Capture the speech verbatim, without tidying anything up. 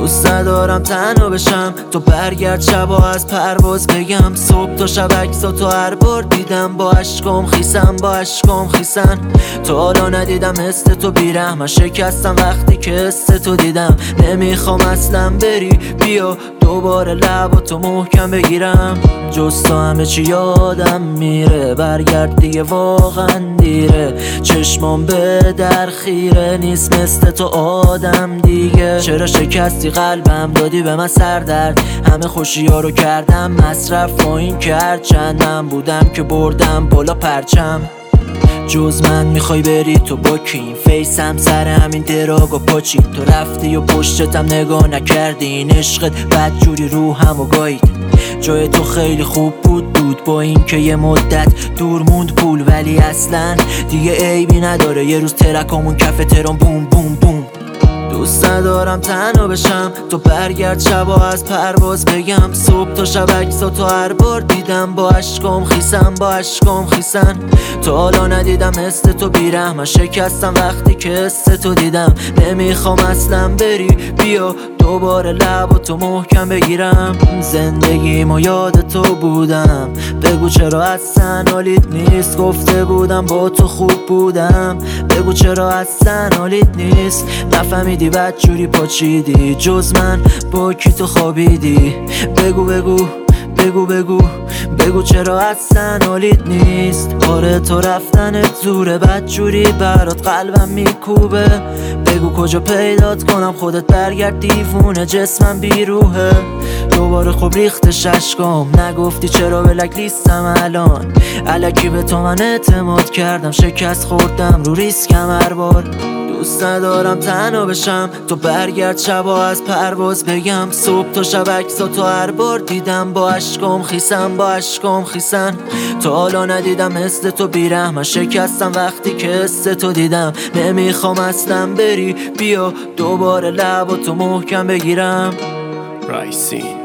دوست ندارم تنها بشم، تو برگرد شبا از پرواز بگم. صبح تا شب عکساتو هر بار دیدم، با عشقام خیسن با عشقام خیسن. تا حالا ندیدم حس تو بیرحم، من شکستم وقتی که حس تو دیدم. نمیخوام اصلا بری، بیا دوباره لباتو محکم بگیرم. جز تو همه چی یادم میره، برگرد دیگه واقعا دیره. چشمام به در خیره نیست مثل تو آدم دیگه. چرا شکستی قلبم، دادی به من سردرد. همه خوشی ها رو کردم مصرف، با این که هرچند من بودم که بردم بالا پرچم. جز من میخوای بری تو با کی؟ این فیسم سر همین دراگ و پاچی. تو رفتی و پشتتم نگاه نکردی، این عشقت بدجوری روحم و گایید. جای تو خیلی خوب بود بود، با این که یه مدت دور موند پول، ولی اصلا دیگه عیبی نداره یه روز ترکامون کف تهران بوم بوم بوم. دوست ندارم تنها بشم، تو برگرد شبا از پرواز بگم. صبح تا شب عکساتو هر بار دیدم، با عشقام خیسن با عشقام خیسن. تا حالا ندیدم حس تو بیرحم، من شکستم وقتی که حس تو دیدم. نمیخوام اصلا بری، بیا دوباره لباتو محکم بگیرم. زندگیمو یاد تو بودم، بگو چرا اصلا حالیت نیست. گفته بودم با تو خوب بودم، بگو چرا اصلا حالیت نیست. نفهمیدی بدجوری پاچیدی، جز من با کی تو خوابیدی. بگو بگو بگو بگو بگو چرا اصلا حالیت نیست. آره تو رفتنت زوره، بدجوری برات قلبم میکوبه. بگو کجا پیدات کنم، خودت برگرد دیوونه، جسمم بیروحه. دوباره خوب ریختش اشکام، نگفتی چرا بلک لیستم الان. الکی به تو من اعتماد کردم، شکست خوردم رو ریسکم هر بار. دوست ندارم تنها بشم، تو برگرد شبا از پرواز بگم. صبح تا شب عکساتو هر بار دیدم، با عشقام خیسن با عشقام خیسن. تا حالا ندیدم حس تو بیرحم، من شکستم وقتی که حس تو دیدم. نمیخوام اصلا بری، بیا دوباره لباتو محکم بگیرم. رایسین